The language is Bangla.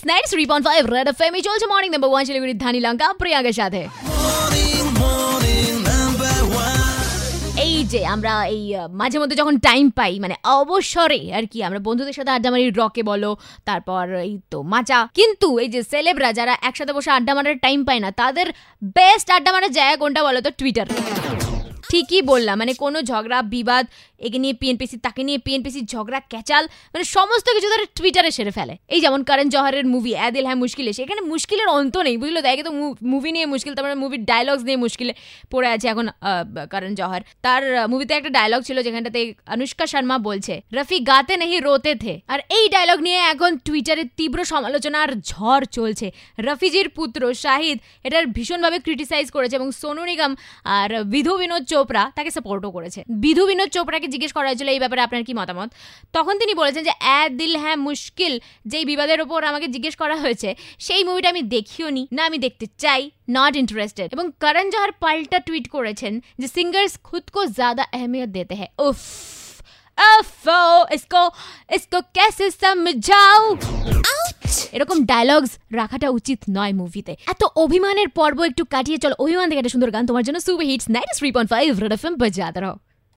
93.5 রেড এফএম চলছে মর্নিং নাম্বার 1 শিলিগুড়ির ধানি লঙ্কা প্রিয়াঙ্কার সাথে। এই যে আমরা এই মাঝে মধ্যে যখন টাইম পাই, মানে অবসরে আর কি, আমরা বন্ধুদের সাথে আড্ডা মারি, রকে বলো, তারপর এই তো মাচা। কিন্তু এই যে সেলেবরা যারা একসাথে বসে আড্ডা মারার টাইম পায় না, তাদের বেস্ট আড্ডা মারার জায়গা কোনটা বলো তো? টুইটার। ঠিকই বললাম, মানে কোনো ঝগড়া বিবাদ, একে নিয়ে পিএনপিসি, তাকে নিয়ে পিএনপিসি, ঝগড়া ক্যাচাল, মানে সমস্ত কিছু তারা টুইটারে সেরে ফেলে। এই যেমন করণ জহরের মুভি এ দিল হ্যায় মুশকিলে, সেখানে মুশকিলের অন্ত নেই, বুঝলো? দেখে তো মুভি নিয়ে মুশকিল, তারপরে মুভির ডায়লগস নিয়ে মুশকিলে পড়ে আছে এখন করণ জহর। তার মুভিতে একটা ডায়লগ ছিল যেখানটাতে অনুষ্কা শর্মা বলছে রফি গাতে নেই রোতে থে, আর এই ডায়লগ নিয়ে এখন টুইটারে তীব্র সমালোচনা আর ঝড় চলছে। রফিজির পুত্র শাহিদ এটার ভীষণভাবে ক্রিটিসাইজ করেছে এবং সোনু নিগম আর বিধু বিনোদ চোপড়া তাকে সাপোর্টও করেছে। বিধু বিনোদ চোপড়াকে জিজ্ঞেস করা হয়েছিল এই ব্যাপারে আপনার কি মতামত, তখন তিনি বলেছেন যে এ দিল হ্যায় মুশকিল যেই বিবাদের ওপর আমাকে জিজ্ঞেস করা হয়েছে সেই মুভিটা আমি দেখিও নি, না আমি দেখতে চাই, নট ইন্টারেস্টেড। এবং করণ জহর পাল্টা টুইট করেছেন যে সিঙ্গার্স খুদ কো জ্যাদা अहमियत देते हैं। उफ इसको कैसे समझाऊं? এরকম ডায়লগস রাখাটা উচিত নয় মুভিতে। এত অভিমানের পর্ব একটু কাটিয়ে চলো অভিমান থেকে একটা সুন্দর গান তোমার জন্য। সুপার হিটস 93.5 রেড এফএম বাজাতে রহো।